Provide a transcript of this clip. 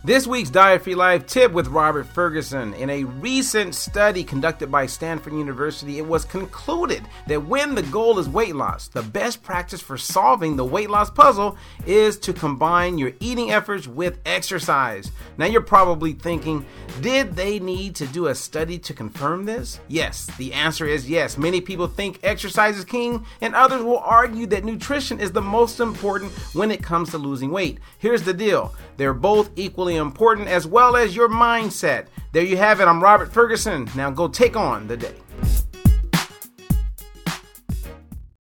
This week's Diet Free Life tip with Robert Ferguson. In a recent study conducted by Stanford University, it was concluded that when the goal is weight loss, the best practice for solving the weight loss puzzle is to combine your eating efforts with exercise. Now you're probably thinking, did they need to do a study to confirm this? Yes, the answer is yes. Many people think exercise is king, and others will argue that nutrition is the most important when it comes to losing weight. Here's the deal. They're both equally important, as well as your mindset. There you have it. I'm Robert Ferguson. Now go take on the day.